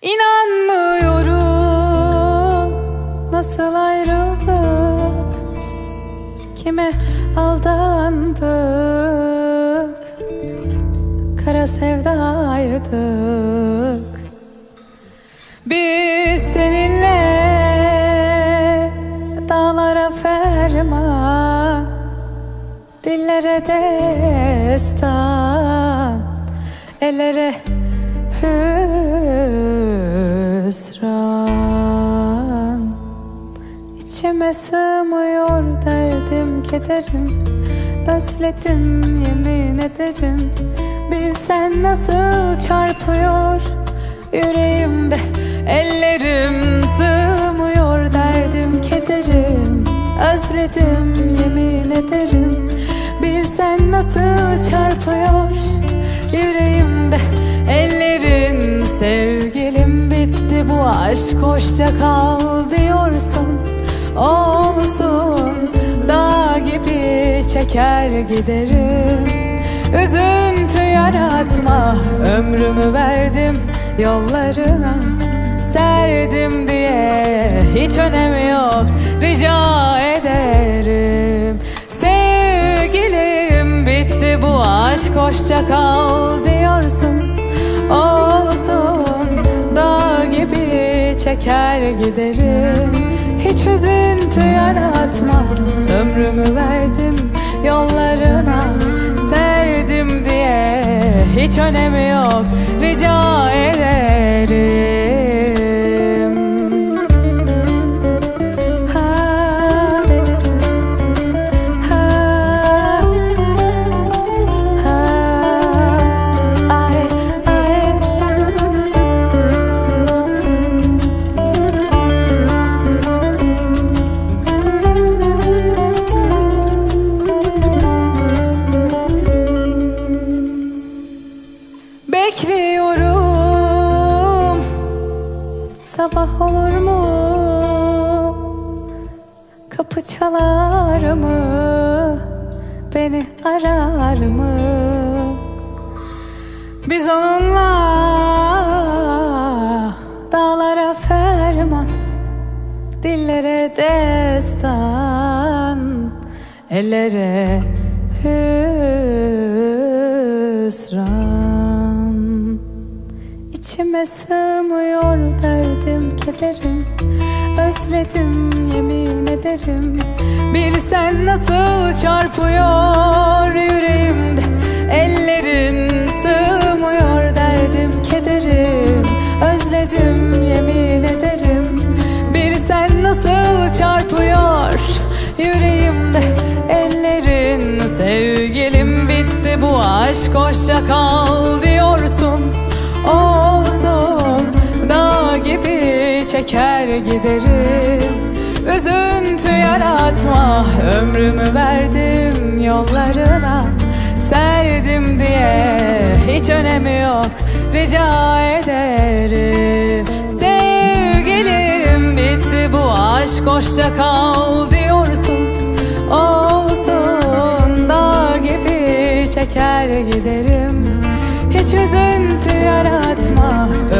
İnanmıyorum nasıl ayrıldık, kime aldandık, kara sevdaydık. Biz seninle dağlara ferman, dillere destan, ellere hüsran. İçime sığmıyor derdim, kederim, özledim yemin ederim. Bilsen nasıl çarpıyor yüreğimde, ellerim sığmıyor derdim, kederim, özledim yemin ederim. Bilsen nasıl çarpıyor yüreğimde, ellerin. Sevgilim bitti bu aşk, hoşça kal diyorsun. Olsun, dağ gibi çeker giderim. Üzüntü yaratma, ömrümü verdim yollarına. Serdim diye hiç önemi yok, rica ederim. Sevgilim bitti bu aşk, hoşça kal diyorsun. Olsun, dağ gibi çeker giderim. Hiç üzüntü yaratma, ömrümü verdim yollarına. Serdim diye hiç önemi yok, rica ederim. Bekliyorum, sabah olur mu, kapı çalar mı, beni arar mı? Biz onunla dağlara ferman, dillere destan, ellere hüsran. İçime sığmıyor derdim, kederim, özledim yemin ederim. Bilsen nasıl çarpıyor yüreğimde, ellerin sığmıyor derdim, kederim, özledim yemin ederim. Bilsen nasıl çarpıyor yüreğimde, ellerin. Sevgilim bitti bu aşk, hoşça kal diyorsun. Olsun, dağ gibi çeker giderim. Üzüntü yaratma, ömrümü verdim yollarına. Serdim diye hiç önemi yok, rica ederim. Sevgilim bitti bu aşk, hoşça kal diyorsun. Olsun, dağ gibi çeker giderim. Hiç üzüntü yaratma,